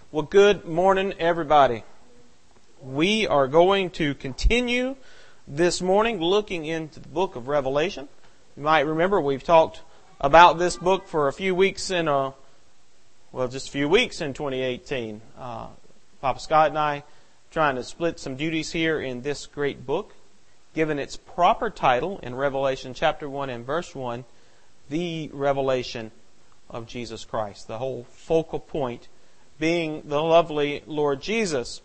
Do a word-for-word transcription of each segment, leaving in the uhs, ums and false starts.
Well, good morning, everybody. We are going to continue this morning looking into the book of Revelation. You might remember we've talked about this book for a few weeks in a, well, just a few weeks in twenty eighteen. Uh, Papa Scott and I trying to split some duties here in this great book, given its proper title in Revelation chapter one and verse one, the revelation of Jesus Christ. The whole focal point being the lovely Lord Jesus.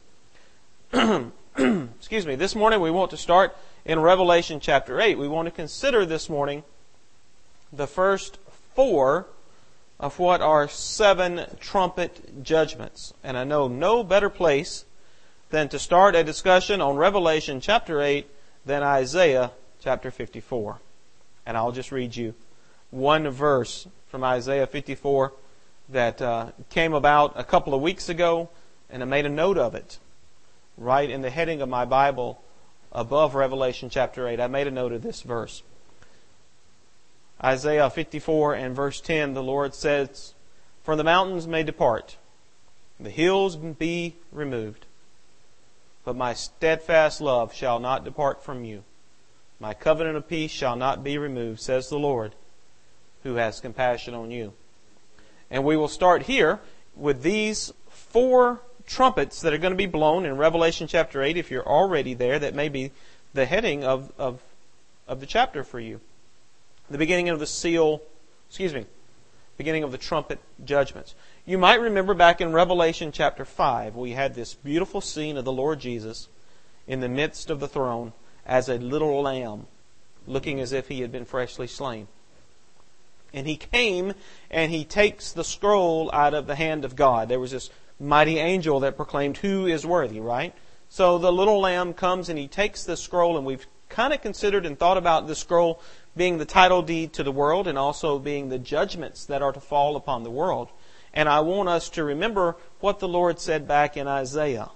Excuse me. This morning we want to start in Revelation chapter eight. We want to consider this morning the first four of what are seven trumpet judgments. And I know no better place than to start a discussion on Revelation chapter eight than Isaiah chapter fifty-four. And I'll just read you one verse from Isaiah fifty-four that uh, came about a couple of weeks ago, and I made a note of it. Right in the heading of my Bible above Revelation chapter eight, I made a note of this verse. Isaiah fifty-four and verse ten, the Lord says, "For the mountains may depart, the hills be removed, but my steadfast love shall not depart from you. My covenant of peace shall not be removed, says the Lord, who has compassion on you." And we will start here with these four trumpets that are going to be blown in Revelation chapter eight. If you're already there, that may be the heading of, of, of the chapter for you. The beginning of the seal, excuse me, beginning of the trumpet judgments. You might remember back in Revelation chapter five, we had this beautiful scene of the Lord Jesus in the midst of the throne as a little lamb, looking as if he had been freshly slain. And he came and he takes the scroll out of the hand of God. There was this mighty angel that proclaimed, "Who is worthy," right? So the little lamb comes and he takes the scroll, and we've kind of considered and thought about the scroll being the title deed to the world and also being the judgments that are to fall upon the world. And I want us to remember what the Lord said back in Isaiah.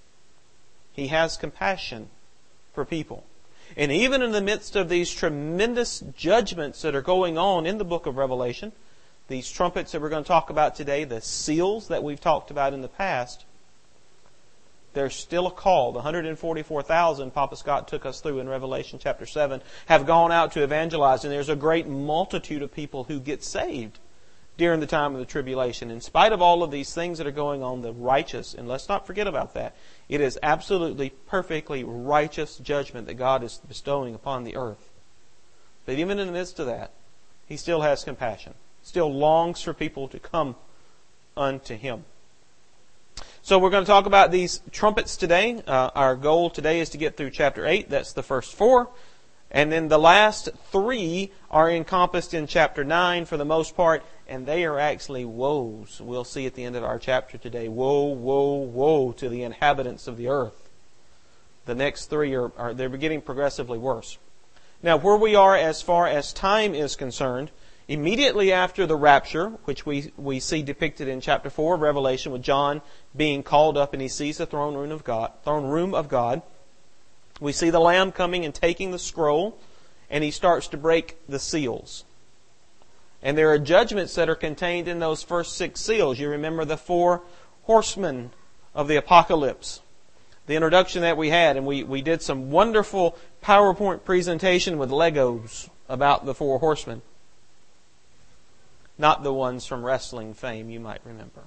He has compassion for people. And even in the midst of these tremendous judgments that are going on in the book of Revelation, these trumpets that we're going to talk about today, the seals that we've talked about in the past, there's still a call. The one hundred forty-four thousand Papa Scott took us through in Revelation chapter seven have gone out to evangelize, and there's a great multitude of people who get saved during the time of the tribulation. In spite of all of these things that are going on, the righteous, and let's not forget about that, it is absolutely, perfectly righteous judgment that God is bestowing upon the earth. But even in the midst of that, He still has compassion, still longs for people to come unto Him. So we're going to talk about these trumpets today. Uh, our goal today is to get through chapter eight. That's the first four. And then the last three are encompassed in chapter nine for the most part, and they are actually woes. We'll see at the end of our chapter today. Woe, woe, woe to the inhabitants of the earth. The next three are, are they're getting progressively worse. Now, where we are as far as time is concerned, immediately after the rapture, which we, we see depicted in chapter four of Revelation with John being called up and he sees the throne room of God, throne room of God, we see the Lamb coming and taking the scroll, and he starts to break the seals. And there are judgments that are contained in those first six seals. You remember the four horsemen of the apocalypse. The introduction that we had, and we, we did some wonderful PowerPoint presentation with Legos about the four horsemen. Not the ones from wrestling fame, you might remember.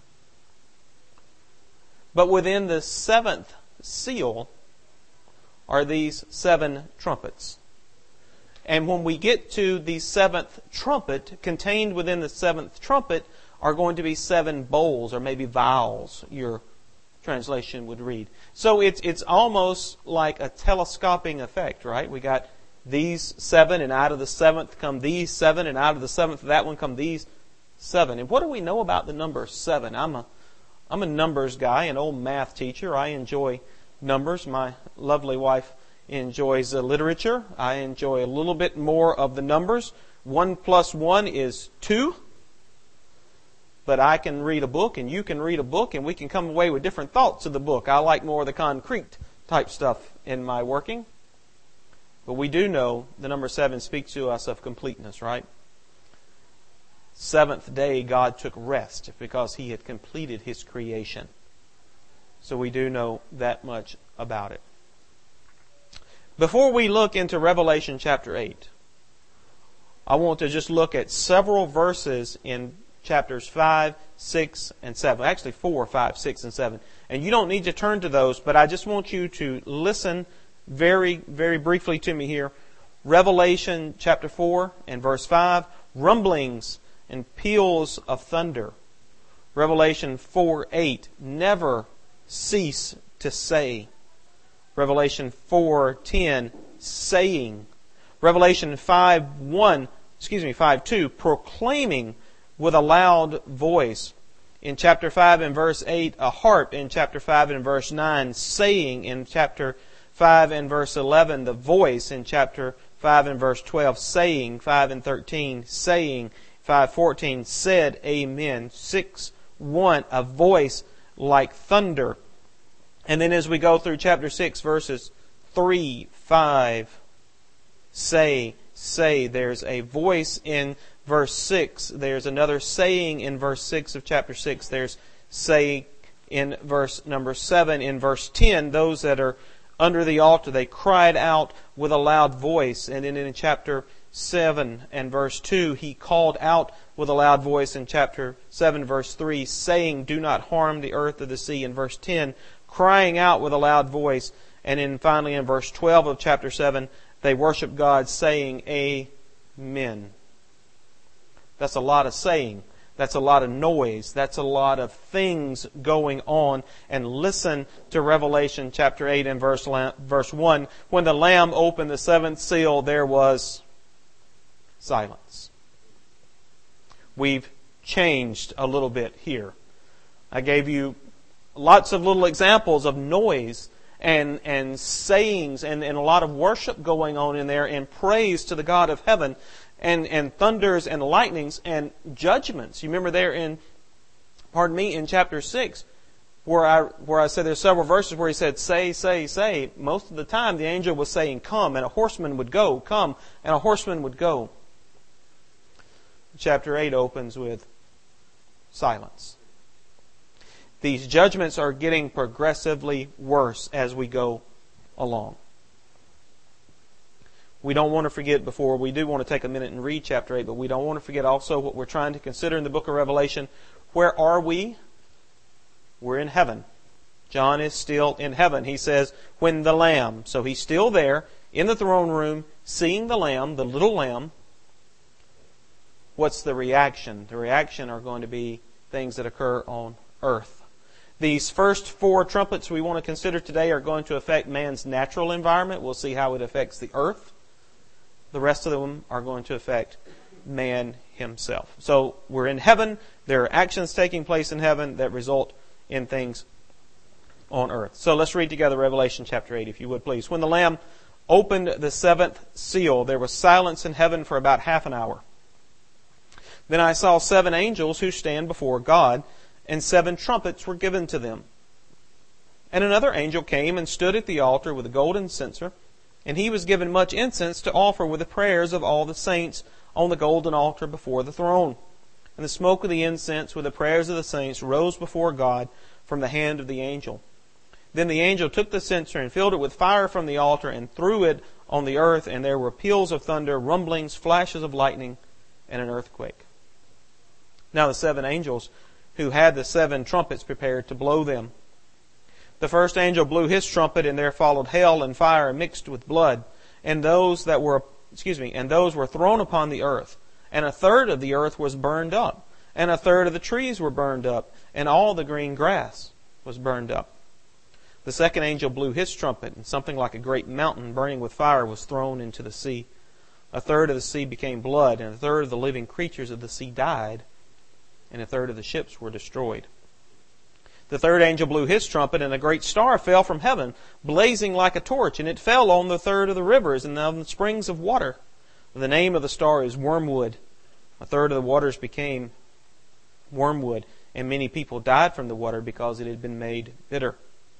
But within the seventh seal are these seven trumpets. And when we get to the seventh trumpet, contained within the seventh trumpet are going to be seven bowls, or maybe vials, your translation would read. So it's it's almost like a telescoping effect, right? We got these seven, and out of the seventh come these seven, and out of the seventh of that one come these seven. And what do we know about the number seven? I'm a I'm a numbers guy, an old math teacher. I enjoy numbers. My lovely wife enjoys uh, literature. I enjoy a little bit more of the numbers. One plus one is two. But I can read a book and you can read a book and we can come away with different thoughts of the book. I like more of the concrete type stuff in my working. But we do know the number seven speaks to us of completeness, right? Seventh day God took rest because He had completed His creation. So we do know that much about it. Before we look into Revelation chapter eight, I want to just look at several verses in chapters five, six, and seven. Actually four, five, six, and seven. And you don't need to turn to those, but I just want you to listen very, very briefly to me here. Revelation chapter four and verse five, rumblings and peals of thunder. Revelation four, eight, never cease to say. Revelation four, ten, saying. Revelation five, one, excuse me, five, two, proclaiming with a loud voice. In chapter five and verse eight, a harp. In chapter five and verse nine, saying. In chapter five and verse eleven, the voice. In chapter five and verse twelve, saying. five and thirteen, saying. five fourteen, said, Amen. six one, a voice like thunder. And then as we go through chapter six, verses three, five, say, say. There's a voice in verse six. There's another saying in verse six of chapter six. There's say in verse number seven. In verse ten, those that are under the altar, they cried out with a loud voice. And then in chapter seven and verse two, he called out with a loud voice in chapter seven, verse three, saying, Do not harm the earth or the sea. In verse ten, crying out with a loud voice. And then finally in verse twelve of chapter seven, they worship God saying, Amen. That's a lot of saying. That's a lot of noise. That's a lot of things going on. And listen to Revelation chapter eight and verse, verse one. When the Lamb opened the seventh seal, there was silence. We've changed a little bit here. I gave you lots of little examples of noise and, and sayings and, and a lot of worship going on in there and praise to the God of heaven and, and thunders and lightnings and judgments. You remember there in, pardon me, in chapter six, where I, where I said there's several verses where he said, say, say, say. Most of the time the angel was saying, come, and a horseman would go, come, and a horseman would go. Chapter eight opens with silence. These judgments are getting progressively worse as we go along. We don't want to forget before, we do want to take a minute and read chapter eight, but we don't want to forget also what we're trying to consider in the book of Revelation. Where are we? We're in heaven. John is still in heaven. He says, when the Lamb, so he's still there in the throne room, seeing the Lamb, the little Lamb. What's the reaction? The reaction are going to be things that occur on earth. These first four trumpets we want to consider today are going to affect man's natural environment. We'll see how it affects the earth. The rest of them are going to affect man himself. So we're in heaven. There are actions taking place in heaven that result in things on earth. So let's read together Revelation chapter eight, if you would please. When the Lamb opened the seventh seal, there was silence in heaven for about half an hour. Then I saw seven angels who stand before God, and seven trumpets were given to them. And another angel came and stood at the altar with a golden censer, and he was given much incense to offer with the prayers of all the saints on the golden altar before the throne. And the smoke of the incense with the prayers of the saints rose before God from the hand of the angel. Then the angel took the censer and filled it with fire from the altar and threw it on the earth, and there were peals of thunder, rumblings, flashes of lightning, and an earthquake. Now the seven angels who had the seven trumpets prepared to blow them. The first angel blew his trumpet, and there followed hail and fire mixed with blood, and those that were, excuse me, and those were thrown upon the earth. And a third of the earth was burned up, and a third of the trees were burned up, and all the green grass was burned up. The second angel blew his trumpet, and something like a great mountain burning with fire was thrown into the sea. A third of the sea became blood, and a third of the living creatures of the sea died, and a third of the ships were destroyed. The third angel blew his trumpet, and a great star fell from heaven, blazing like a torch, and it fell on the third of the rivers and on the springs of water. The name of the star is Wormwood. A third of the waters became wormwood, and many people died from the water because it had been made bitter.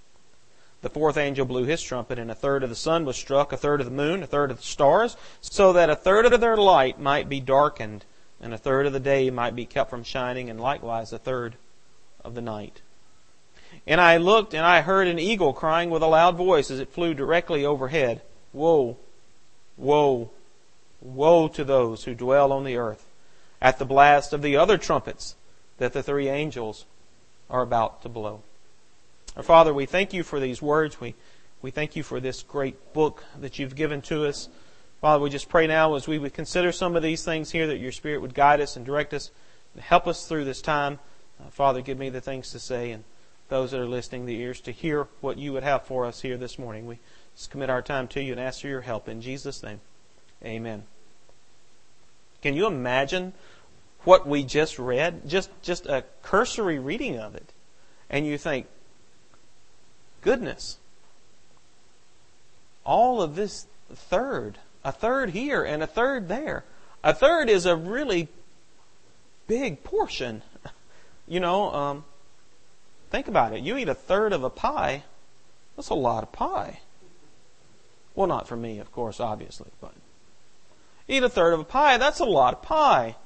The fourth angel blew his trumpet, and a third of the sun was struck, a third of the moon, a third of the stars, so that a third of their light might be darkened, and a third of the day might be kept from shining, and likewise a third of the night. And I looked, and I heard an eagle crying with a loud voice as it flew directly overhead. Woe, woe, woe to those who dwell on the earth at the blast of the other trumpets that the three angels are about to blow. Our Father, we thank you for these words. We, we thank you for this great book that you've given to us. Father, we just pray now as we would consider some of these things here that your Spirit would guide us and direct us and help us through this time. Uh, Father, give me the things to say and those that are listening, the ears to hear what you would have for us here this morning. We just commit our time to you and ask for your help. In Jesus' name, amen. Can you imagine what we just read? Just, just a cursory reading of it. And you think, goodness, all of this third, a third here and a third there. A third is a really big portion. You know, um, think about it. You eat a third of a pie, that's a lot of pie. Well, not for me, of course, obviously, but eat a third of a pie, that's a lot of pie.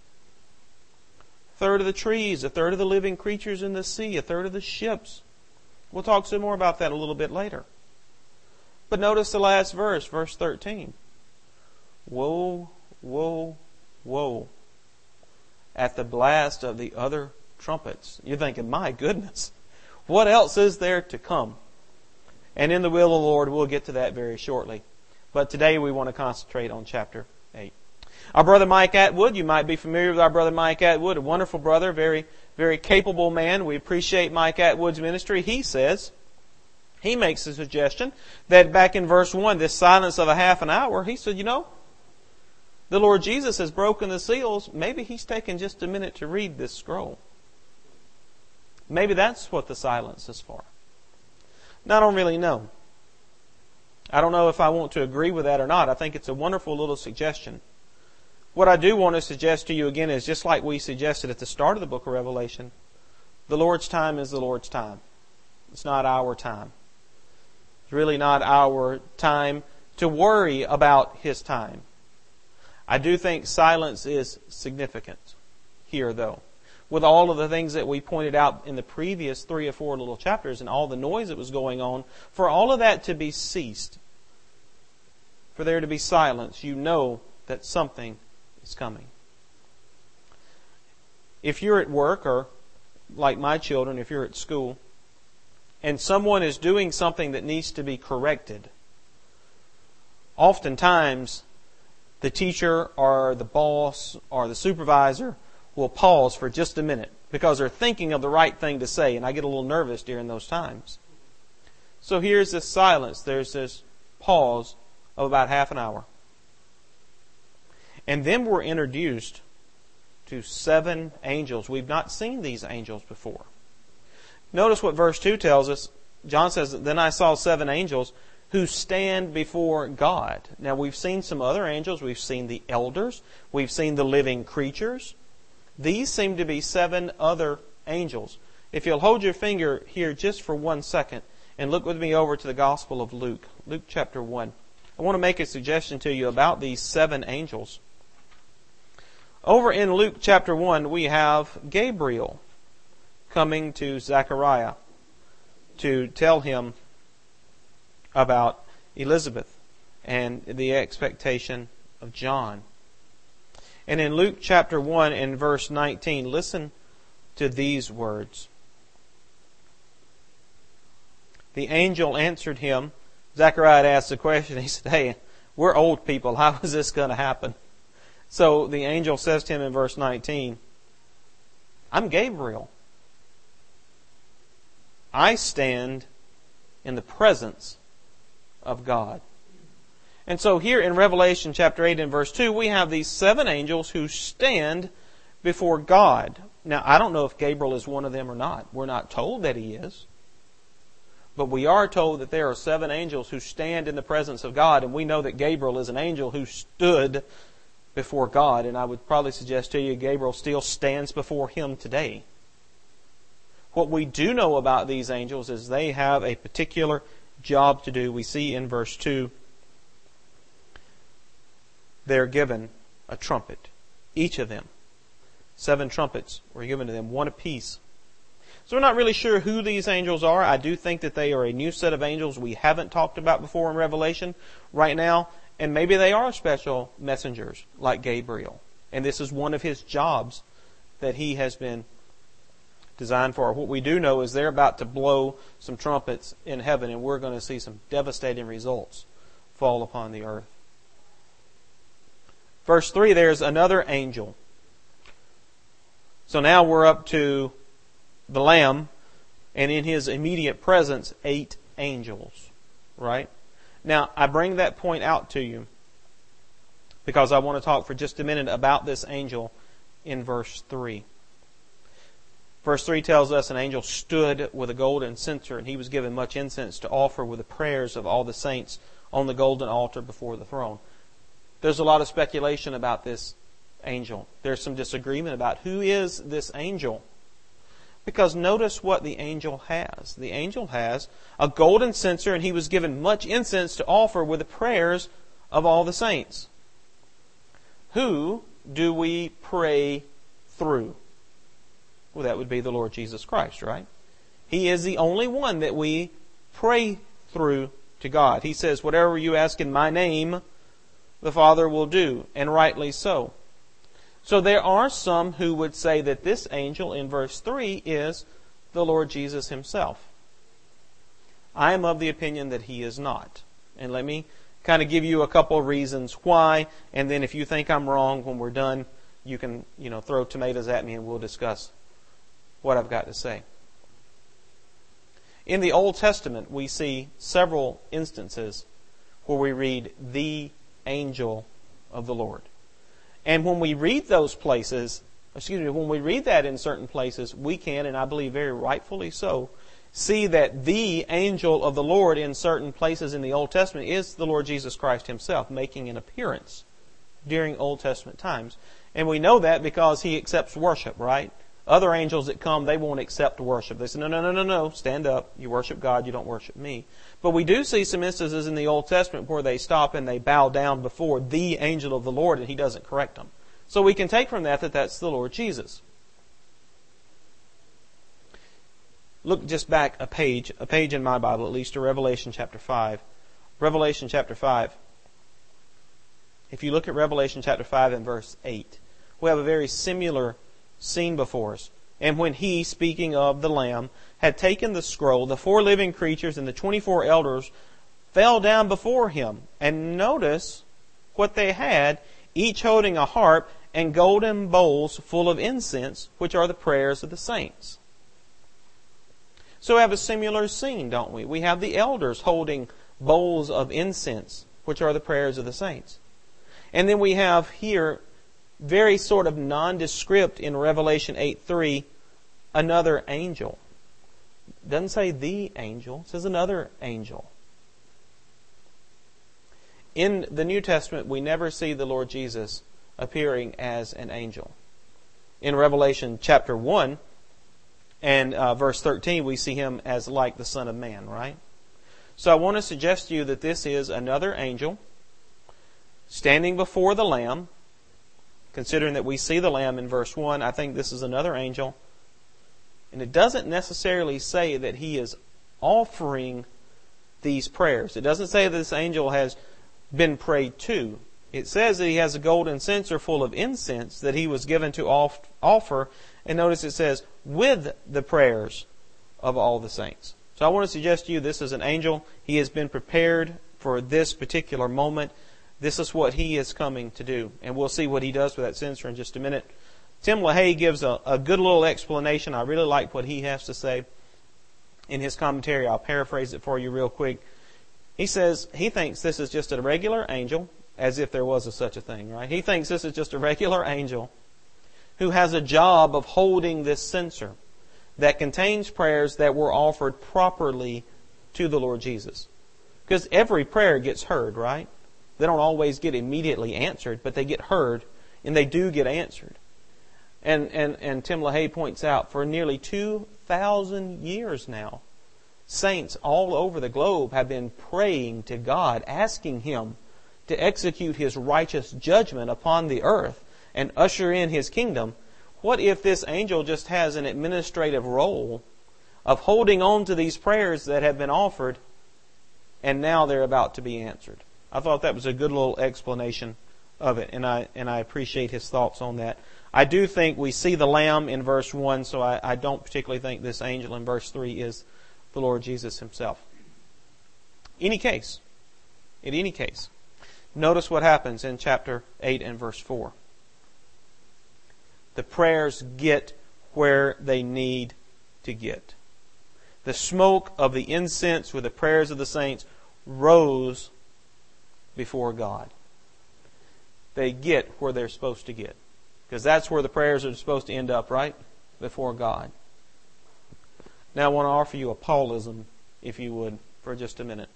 A third of the trees, a third of the living creatures in the sea, a third of the ships. We'll talk some more about that a little bit later. But notice the last verse, verse thirteen. Woe, woe, woe at the blast of the other trumpets. You're thinking, my goodness, what else is there to come? And in the will of the Lord, we'll get to that very shortly. But today we want to concentrate on chapter eight. Our brother Mike Atwood, you might be familiar with our brother Mike Atwood, a wonderful brother, very, very capable man. We appreciate Mike Atwood's ministry. He says, he makes a suggestion that back in verse one, this silence of a half an hour, he said, you know, the Lord Jesus has broken the seals. Maybe He's taken just a minute to read this scroll. Maybe that's what the silence is for. Now, I don't really know. I don't know if I want to agree with that or not. I think it's a wonderful little suggestion. What I do want to suggest to you again is just like we suggested at the start of the book of Revelation, the Lord's time is the Lord's time. It's not our time. It's really not our time to worry about His time. I do think silence is significant here, though. With all of the things that we pointed out in the previous three or four little chapters and all the noise that was going on, for all of that to be ceased, for there to be silence, you know that something is coming. If you're at work, or like my children, if you're at school, and someone is doing something that needs to be corrected, oftentimes the teacher or the boss or the supervisor will pause for just a minute because they're thinking of the right thing to say, and I get a little nervous during those times. So here's this silence. There's this pause of about half an hour. And then we're introduced to seven angels. We've not seen these angels before. Notice what verse two tells us. John says, then I saw seven angels who stand before God. Now, we've seen some other angels. We've seen the elders. We've seen the living creatures. These seem to be seven other angels. If you'll hold your finger here just for one second and look with me over to the Gospel of Luke, Luke chapter one. I want to make a suggestion to you about these seven angels. Over in Luke chapter one, we have Gabriel coming to Zechariah to tell him about Elizabeth and the expectation of John. And in Luke chapter one and verse nineteen, listen to these words. The angel answered him. Zechariah had asked the question. He said, hey, we're old people. How is this going to happen? So the angel says to him in verse nineteen, I'm Gabriel. I stand in the presence of God. And so here in Revelation chapter eight and verse two, we have these seven angels who stand before God. Now, I don't know if Gabriel is one of them or not. We're not told that he is. But we are told that there are seven angels who stand in the presence of God, and we know that Gabriel is an angel who stood before God. And I would probably suggest to you, Gabriel still stands before Him today. What we do know about these angels is they have a particular job to do. We see in verse two, they're given a trumpet. Each of them. Seven trumpets were given to them, one apiece. So we're not really sure who these angels are. I do think that they are a new set of angels we haven't talked about before in Revelation right now. And maybe they are special messengers like Gabriel. And this is one of his jobs that he has been designed for. What we do know is they're about to blow some trumpets in heaven, and we're going to see some devastating results fall upon the earth. Verse three, there's another angel. So now we're up to the Lamb, and in his immediate presence, eight angels. Right? Now, I bring that point out to you because I want to talk for just a minute about this angel in verse three. Verse three tells us an angel stood with a golden censer, and he was given much incense to offer with the prayers of all the saints on the golden altar before the throne. There's a lot of speculation about this angel. There's some disagreement about who is this angel. Because notice what the angel has. The angel has a golden censer, and he was given much incense to offer with the prayers of all the saints. Who do we pray through? Well, that would be the Lord Jesus Christ, right? He is the only one that we pray through to God. He says, whatever you ask in my name, the Father will do, and rightly so. So there are some who would say that this angel in verse three is the Lord Jesus himself. I am of the opinion that he is not. And let me kind of give you a couple of reasons why, and then if you think I'm wrong when we're done, you can, you know, throw tomatoes at me and we'll discuss what I've got to say. In the Old Testament, we see several instances where we read the angel of the Lord. And when we read those places, excuse me, when we read that in certain places, we can, and I believe very rightfully so, see that the angel of the Lord in certain places in the Old Testament is the Lord Jesus Christ himself, making an appearance during Old Testament times. And we know that because he accepts worship, right? Other angels that come, they won't accept worship. They say, no, no, no, no, no, stand up. You worship God, you don't worship me. But we do see some instances in the Old Testament where they stop and they bow down before the angel of the Lord, and he doesn't correct them. So we can take from that that that's the Lord Jesus. Look just back a page, a page in my Bible, at least to Revelation chapter five. Revelation chapter five. If you look at Revelation chapter five and verse eight, we have a very similar scene before us. And when he, speaking of the Lamb, had taken the scroll, the four living creatures and the twenty-four elders fell down before him. And notice what they had, each holding a harp and golden bowls full of incense, which are the prayers of the saints. So we have a similar scene, don't we? We have the elders holding bowls of incense, which are the prayers of the saints. And then we have here, very sort of nondescript in Revelation eight three, another angel. It doesn't say the angel, it says another angel. In the New Testament, we never see the Lord Jesus appearing as an angel. In Revelation chapter one and uh, verse thirteen, we see him as like the Son of Man, right? So I want to suggest to you that this is another angel standing before the Lamb. Considering that we see the Lamb in verse one, I think this is another angel. And it doesn't necessarily say that he is offering these prayers. It doesn't say that this angel has been prayed to. It says that he has a golden censer full of incense that he was given to offer. And notice it says, with the prayers of all the saints. So I want to suggest to you this is an angel. He has been prepared for this particular moment. This is what he is coming to do. And we'll see what he does with that censer in just a minute. Tim LaHaye gives a, a good little explanation. I really like what he has to say in his commentary. I'll paraphrase it for you real quick. He says he thinks this is just a regular angel, as if there was a such a thing, right? He thinks this is just a regular angel who has a job of holding this censer that contains prayers that were offered properly to the Lord Jesus. Because every prayer gets heard, right? They don't always get immediately answered, but they get heard, and they do get answered. And and, and Tim LaHaye points out, for nearly two thousand years now, saints all over the globe have been praying to God, asking Him to execute His righteous judgment upon the earth and usher in His kingdom. What if this angel just has an administrative role of holding on to these prayers that have been offered, and now they're about to be answered. I thought that was a good little explanation of it, and I and I appreciate his thoughts on that. I do think we see the Lamb in verse one, so I, I don't particularly think this angel in verse three is the Lord Jesus himself. Any case, in any case, notice what happens in chapter eight and verse four. The prayers get where they need to get. The smoke of the incense with the prayers of the saints rose before God. They get where they're supposed to get. Because that's where the prayers are supposed to end up, right? Before God. Now I want to offer you a Paulism, if you would, for just a minute.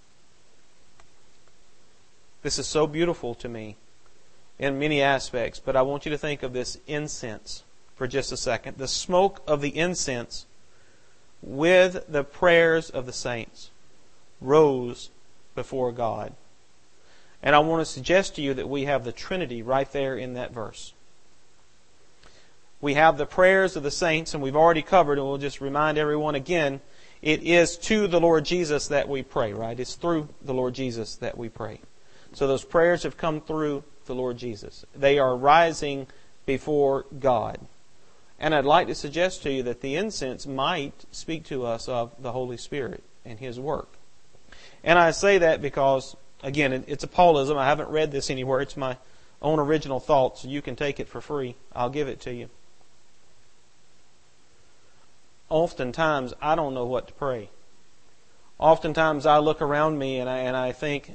This is so beautiful to me in many aspects, but I want you to think of this incense for just a second. The smoke of the incense with the prayers of the saints rose before God. And I want to suggest to you that we have the Trinity right there in that verse. We have the prayers of the saints, and we've already covered, and we'll just remind everyone again, it is to the Lord Jesus that we pray, right? It's through the Lord Jesus that we pray. So those prayers have come through the Lord Jesus. They are rising before God. And I'd like to suggest to you that the incense might speak to us of the Holy Spirit and His work. And I say that because, again, it's a Paulism. I haven't read this anywhere. It's my own original thought, so you can take it for free. I'll give it to you. Oftentimes, I don't know what to pray. Oftentimes, I look around me and I, and I think,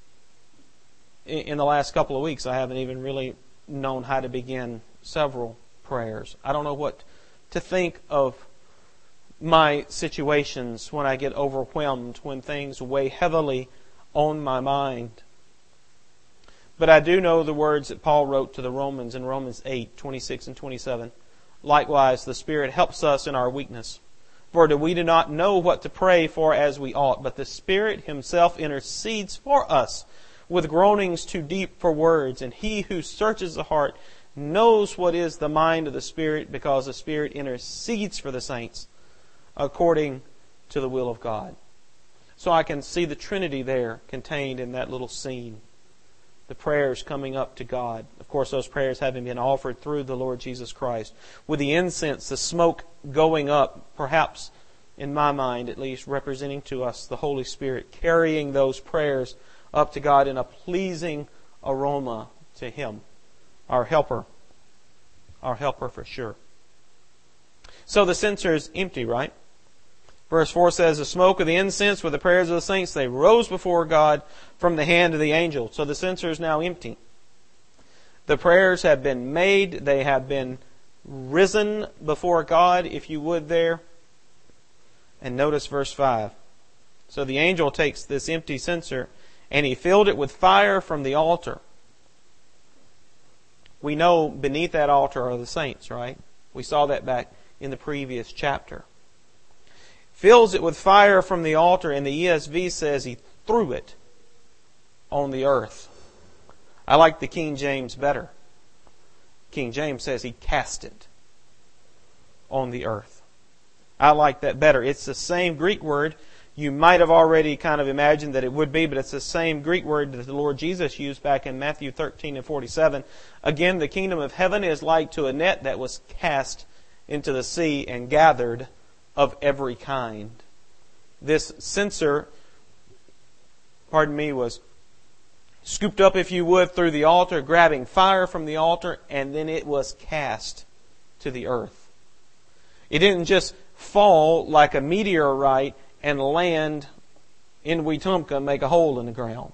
in the last couple of weeks, I haven't even really known how to begin several prayers. I don't know what to think of my situations when I get overwhelmed, when things weigh heavily on my mind. But I do know the words that Paul wrote to the Romans in Romans eight, twenty-six and twenty-seven. Likewise, the Spirit helps us in our weakness. For we do not know what to pray for as we ought, but the Spirit Himself intercedes for us with groanings too deep for words. And He who searches the heart knows what is the mind of the Spirit, because the Spirit intercedes for the saints according to the will of God. So I can see the Trinity there contained in that little scene. The prayers coming up to God. Of course, those prayers having been offered through the Lord Jesus Christ. With the incense, the smoke going up, perhaps, in my mind at least, representing to us the Holy Spirit, carrying those prayers up to God in a pleasing aroma to Him. Our helper. Our helper for sure. So the censer is empty, right? Verse four says, the smoke of the incense with the prayers of the saints, they rose before God from the hand of the angel. So the censer is now empty. The prayers have been made. They have been risen before God, if you would there. And notice verse five. So the angel takes this empty censer and he filled it with fire from the altar. We know beneath that altar are the saints, right? We saw that back in the previous chapter. Fills it with fire from the altar, and the E S V says he threw it on the earth. I like the King James better. King James says he cast it on the earth. I like that better. It's the same Greek word. You might have already kind of imagined that it would be, but it's the same Greek word that the Lord Jesus used back in Matthew thirteen and forty-seven. Again, the kingdom of heaven is like to a net that was cast into the sea and gathered of every kind. This censer, pardon me, was scooped up, if you would, through the altar, grabbing fire from the altar, and then it was cast to the earth. It didn't just fall like a meteorite and land in Wetumpka and make a hole in the ground.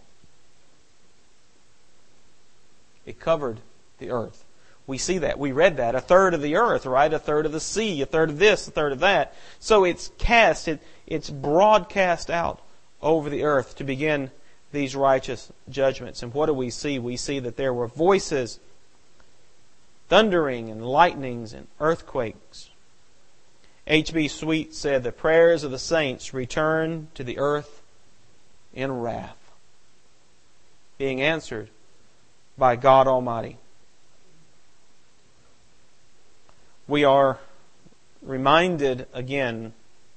It covered the earth. We see that. We read that. A third of the earth, right? A third of the sea, a third of this, a third of that. So it's cast, it, it's broadcast out over the earth to begin these righteous judgments. And what do we see? We see that there were voices, thundering and lightnings and earthquakes. H B Sweet said, the prayers of the saints return to the earth in wrath, being answered by God Almighty. We are reminded again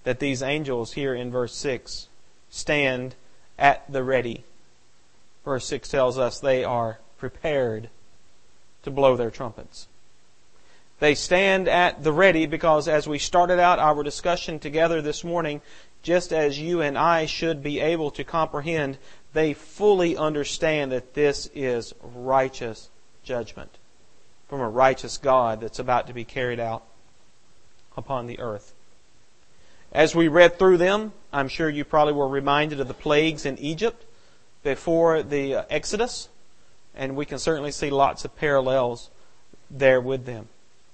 that these angels here in verse six stand at the ready. Verse six tells us they are prepared to blow their trumpets. They stand at the ready because as we started out our discussion together this morning, just as you and I should be able to comprehend, they fully understand that this is righteous judgment from a righteous God that's about to be carried out upon the earth. As we read through them, I'm sure you probably were reminded of the plagues in Egypt before the Exodus, and we can certainly see lots of parallels there with them.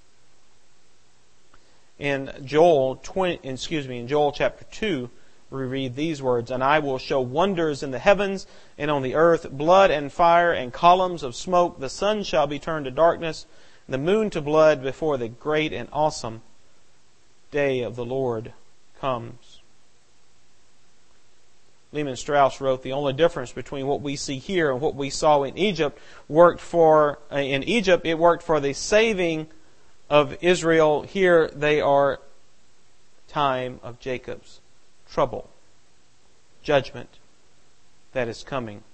In Joel twenty, excuse me, in Joel chapter two, we read these words, "And I will show wonders in the heavens and on the earth, blood and fire and columns of smoke. The sun shall be turned to darkness, the moon to blood before the great and awesome day of the Lord comes." Lehman Strauss wrote, "The only difference between what we see here and what we saw in Egypt worked for, in Egypt, it worked for the saving of Israel. Here they are time of Jacob's trouble, judgment that is coming."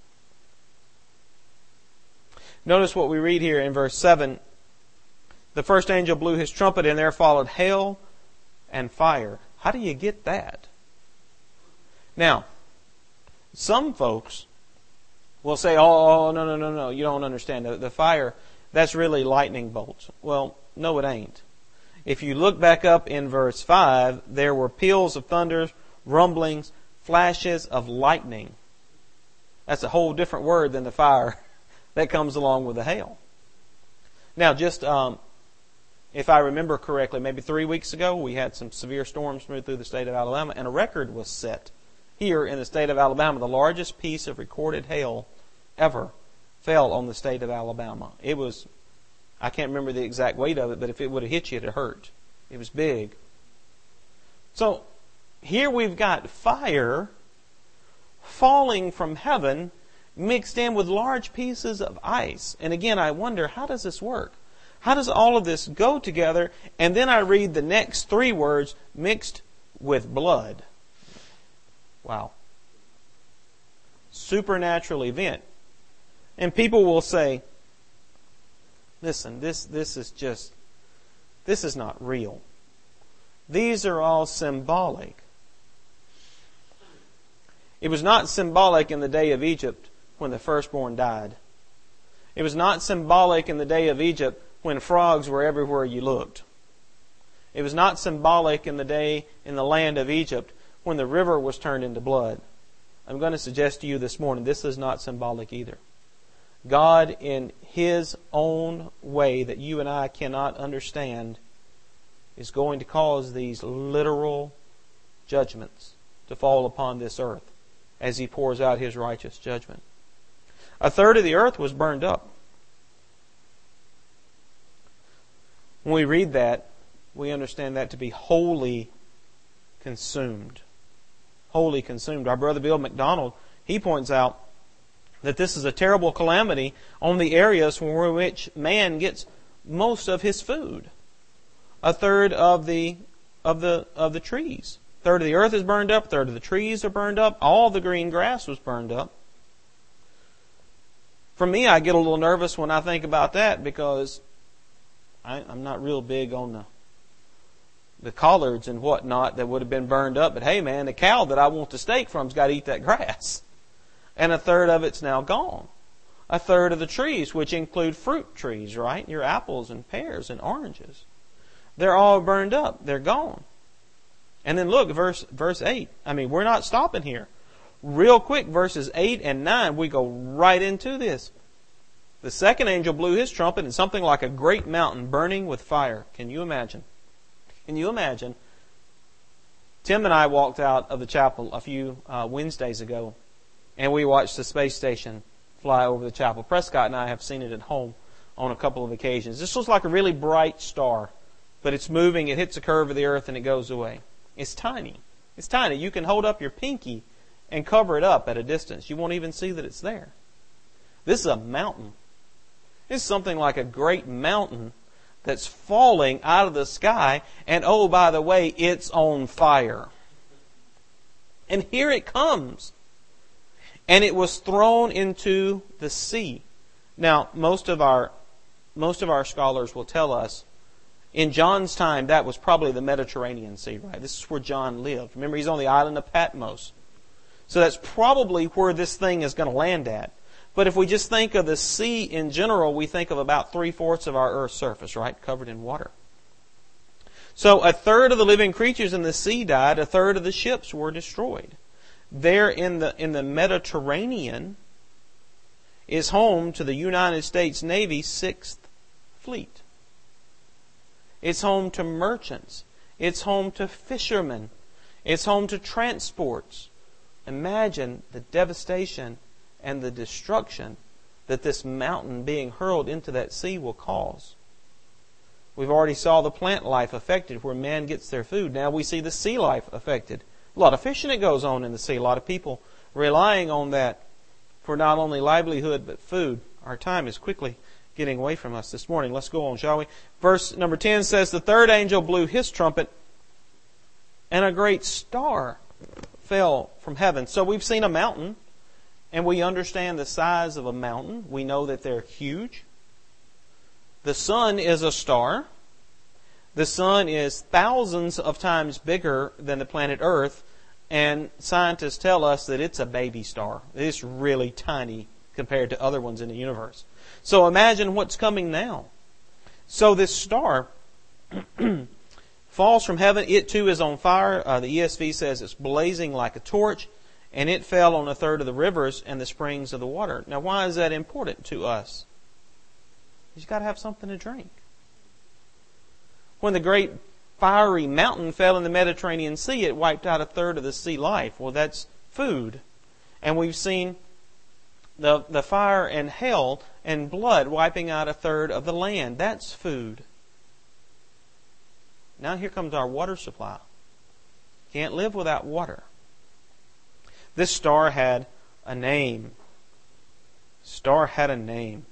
Notice what we read here in verse seven. "The first angel blew his trumpet, and there followed hail and fire." How do you get that? Now, some folks will say, oh, no, no, no, no, you don't understand. The, the fire, that's really lightning bolts. Well, no, it ain't. If you look back up in verse five, there were peals of thunder, rumblings, flashes of lightning. That's a whole different word than the fire that comes along with the hail. Now, just um, if I remember correctly, maybe three weeks ago, we had some severe storms move through the state of Alabama, and a record was set here in the state of Alabama. The largest piece of recorded hail ever fell on the state of Alabama. It was, I can't remember the exact weight of it, but if it would have hit you, it would hurt. It was big. So, here we've got fire falling from heaven mixed in with large pieces of ice. And again, I wonder, how does this work? How does all of this go together? And then I read the next three words, mixed with blood. Wow. Supernatural event. And people will say, listen, this, this is just, this is not real. These are all symbolic. It was not symbolic in the day of Egypt when the firstborn died. It was not symbolic in the day of Egypt when frogs were everywhere you looked. It was not symbolic in the day in the land of Egypt when the river was turned into blood. I'm going to suggest to you this morning, this is not symbolic either. God, in His own way that you and I cannot understand, is going to cause these literal judgments to fall upon this earth as He pours out His righteous judgment. A third of the earth was burned up. When we read that, we understand that to be wholly consumed. Wholly consumed. Our brother Bill McDonald, he points out that this is a terrible calamity on the areas from which man gets most of his food. A third of the of the of the trees. A third of the earth is burned up, a third of the trees are burned up, all the green grass was burned up. For me, I get a little nervous when I think about that because I, I'm not real big on the the collards and whatnot that would have been burned up. But hey man, the cow that I want the steak from's got to eat that grass. And a third of it's now gone. A third of the trees, which include fruit trees, right? Your apples and pears and oranges. They're all burned up. They're gone. And then look, verse verse eight. I mean, we're not stopping here. Real quick, verses eight and nine, we go right into this. The second angel blew his trumpet, and something like a great mountain burning with fire. Can you imagine? Can you imagine? Tim and I walked out of the chapel a few uh, Wednesdays ago, and we watched the space station fly over the chapel. Prescott and I have seen it at home on a couple of occasions. This looks like a really bright star, but it's moving, it hits the curve of the earth, and it goes away. It's tiny. It's tiny. You can hold up your pinky and cover it up at a distance. You won't even see that it's there. This is a mountain. It's something like a great mountain that's falling out of the sky, and oh, by the way, it's on fire. And here it comes. And it was thrown into the sea. Now, most of our most of our scholars will tell us, in John's time, that was probably the Mediterranean Sea, right? This is where John lived. Remember, he's on the island of Patmos. So that's probably where this thing is going to land at. But if we just think of the sea in general, we think of about three-fourths of our Earth's surface, right? Covered in water. So a third of the living creatures in the sea died. A third of the ships were destroyed. There in the in the Mediterranean is home to the United States Navy's sixth Fleet. It's home to merchants. It's home to fishermen. It's home to transports. Imagine the devastation and the destruction that this mountain being hurled into that sea will cause. We've already saw the plant life affected where man gets their food. Now we see the sea life affected. A lot of fishing that goes on in the sea. A lot of people relying on that for not only livelihood but food. Our time is quickly getting away from us this morning. Let's go on, shall we? Verse number ten says, the third angel blew his trumpet, and a great star fell from heaven. So we've seen a mountain, and we understand the size of a mountain. We know that they're huge. The sun is a star. The sun is thousands of times bigger than the planet Earth, and scientists tell us that it's a baby star. It's really tiny compared to other ones in the universe. So imagine what's coming now. So this star falls from heaven. It too is on fire. Uh, the E S V says it's blazing like a torch, and it fell on a third of the rivers and the springs of the water. Now, why is that important to us? You've got to have something to drink. When the great fiery mountain fell in the Mediterranean Sea, it wiped out a third of the sea life. Well, that's food. And we've seen the, the fire and hail and blood wiping out a third of the land. That's food. Now here comes our water supply. Can't live without water. This star had a name. Star had a name.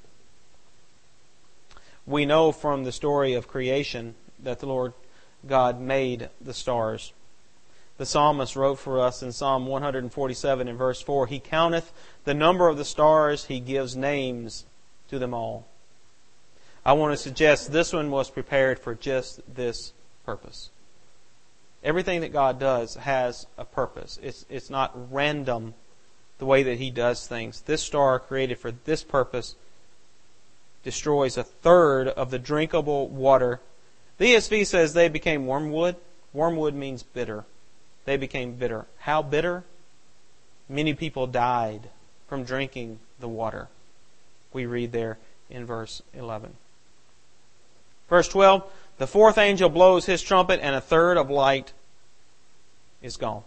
We know from the story of creation that the Lord God made the stars. The psalmist wrote for us in Psalm one forty-seven and verse four, He counteth the number of the stars, He gives names to them all. I want to suggest this one was prepared for just this purpose. Everything that God does has a purpose. It's, it's not random the way that He does things. This star created for this purpose destroys a third of the drinkable water. The E S V says they became wormwood. Wormwood means bitter. They became bitter. How bitter? Many people died from drinking the water. We read there in verse eleven. Verse twelve, the fourth angel blows his trumpet, and a third of light is gone.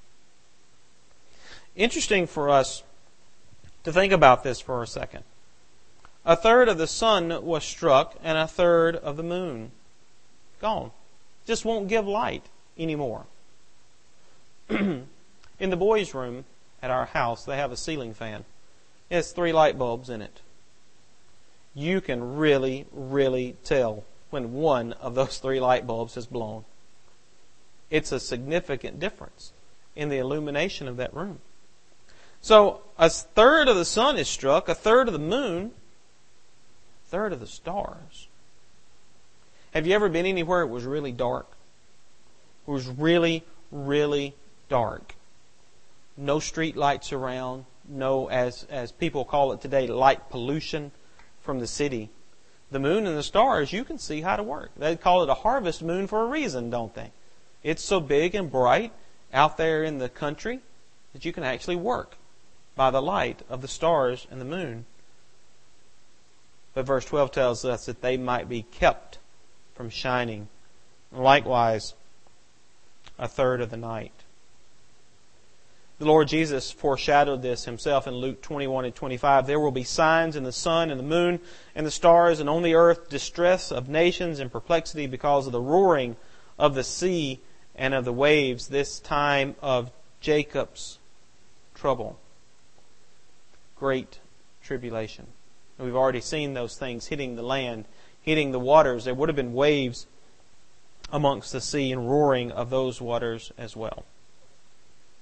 Interesting for us to think about this for a second. A third of the sun was struck, and a third of the moon gone. Just won't give light anymore. In the boys' room at our house, they have a ceiling fan. It has three light bulbs in it. You can really, really tell when one of those three light bulbs is blown. It's a significant difference in the illumination of that room. So a third of the sun is struck, a third of the moon, a third of the stars. Have you ever been anywhere it was really dark? It was really, really dark. No street lights around. No, as as people call it today, light pollution from the city. The moon and the stars, you can see how to work. They call it a harvest moon for a reason, don't they? It's so big and bright out there in the country that you can actually work by the light of the stars and the moon. But verse twelve tells us that they might be kept from shining. Likewise, a third of the night. The Lord Jesus foreshadowed this Himself in Luke twenty-one and twenty-five. There will be signs in the sun and the moon and the stars, and on the earth distress of nations and perplexity because of the roaring of the sea and of the waves, this time of Jacob's trouble. Great tribulation. And we've already seen those things hitting the land, hitting the waters. There would have been waves amongst the sea and roaring of those waters as well.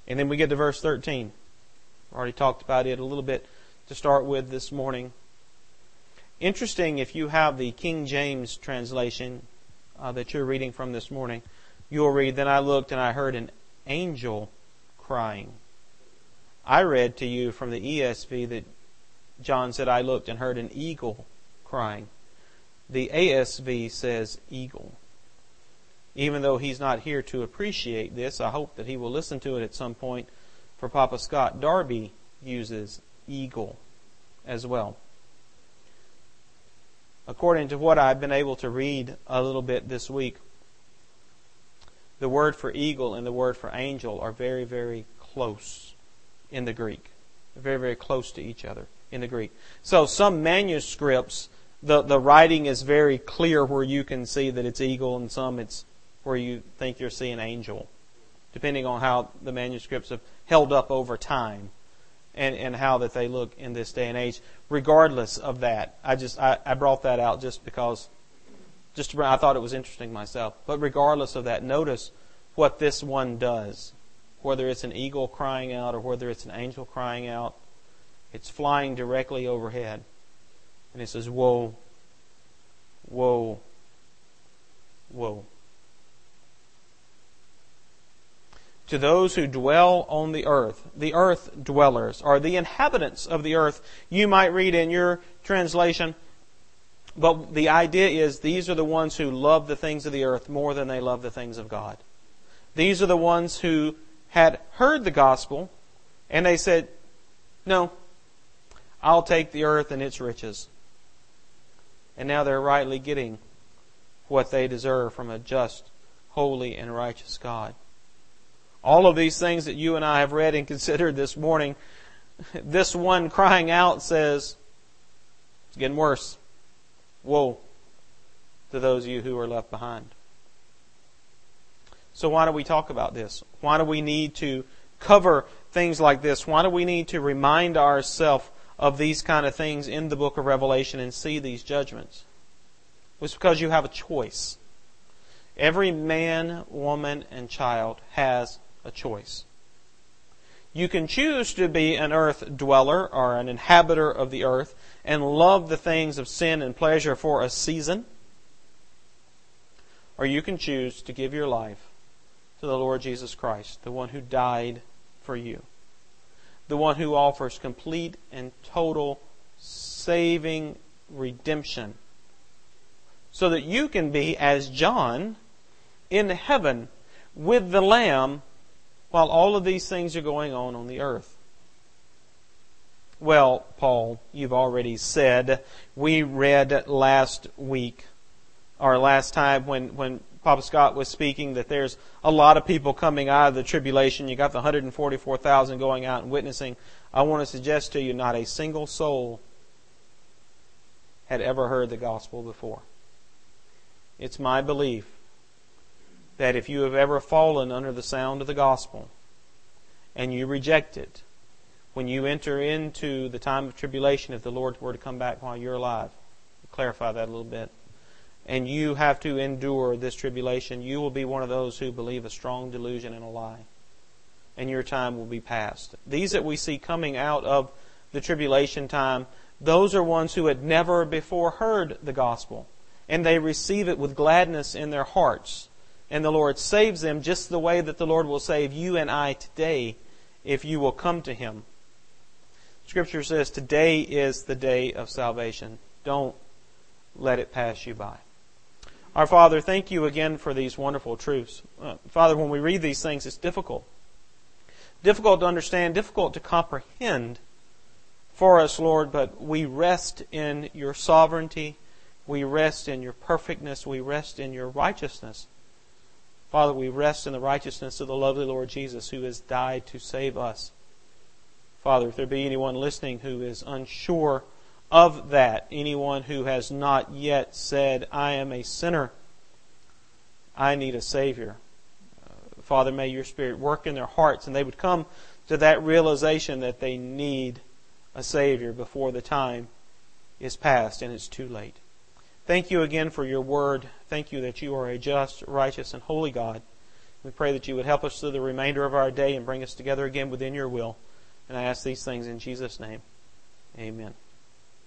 And then we get to verse thirteen. We already talked about it a little bit to start with this morning. Interesting, if you have the King James translation uh, that you're reading from this morning, you'll read, "Then I looked and I heard an angel crying." I read to you from the E S V that John said, "I looked and heard an eagle crying." The A S V says eagle. Even though he's not here to appreciate this, I hope that he will listen to it at some point. For Papa Scott, Darby uses eagle as well. According to what I've been able to read a little bit this week, the word for eagle and the word for angel are very, very close in the Greek. They're very, very close to each other in the Greek. So some manuscripts, the, the writing is very clear where you can see that it's eagle, and some it's where you think you're seeing angel, depending on how the manuscripts have held up over time and, and how that they look in this day and age. Regardless of that, I just I, I brought that out just because just to, I thought it was interesting myself. But regardless of that, notice what this one does. Whether it's an eagle crying out or whether it's an angel crying out, it's flying directly overhead. And it says, "Woe, woe, woe." To those who dwell on the earth, the earth dwellers, or the inhabitants of the earth, you might read in your translation, but the idea is these are the ones who love the things of the earth more than they love the things of God. These are the ones who had heard the gospel, and they said, "No, I'll take the earth and its riches." And now they're rightly getting what they deserve from a just, holy, and righteous God. All of these things that you and I have read and considered this morning, this one crying out says, it's getting worse. Woe to those of you who are left behind. So why do we talk about this? Why do we need to cover things like this? Why do we need to remind ourselves of these kind of things in the book of Revelation and see these judgments? It's because you have a choice. Every man, woman, and child has a choice. You can choose to be an earth dweller or an inhabitor of the earth and love the things of sin and pleasure for a season. Or you can choose to give your life to the Lord Jesus Christ, the one who died for you. The one who offers complete and total saving redemption. So that you can be, as John, in heaven with the Lamb while all of these things are going on on the earth. Well, Paul, you've already said, we read last week, or last time when, when Papa Scott was speaking, that there's a lot of people coming out of the tribulation. You got the one hundred forty-four thousand going out and witnessing. I want to suggest to you, not a single soul had ever heard the gospel before. It's my belief that if you have ever fallen under the sound of the gospel and you reject it, when you enter into the time of tribulation, if the Lord were to come back while you're alive, I'll clarify that a little bit, and you have to endure this tribulation, you will be one of those who believe a strong delusion and a lie, and your time will be past. These that we see coming out of the tribulation time, those are ones who had never before heard the gospel, and they receive it with gladness in their hearts. And the Lord saves them just the way that the Lord will save you and I today if you will come to Him. Scripture says today is the day of salvation. Don't let it pass you by. Our Father, thank you again for these wonderful truths. Uh, Father, when we read these things, it's difficult. Difficult to understand, difficult to comprehend for us, Lord, but we rest in your sovereignty. We rest in your perfectness. We rest in your righteousness. Father, we rest in the righteousness of the lovely Lord Jesus who has died to save us. Father, if there be anyone listening who is unsure of that, anyone who has not yet said, I am a sinner, I need a Savior, uh, Father, may your Spirit work in their hearts and they would come to that realization that they need a Savior before the time is past and it's too late. Thank you again for your word. Thank you that you are a just, righteous, and holy God. We pray that you would help us through the remainder of our day and bring us together again within your will. And I ask these things in Jesus' name. Amen.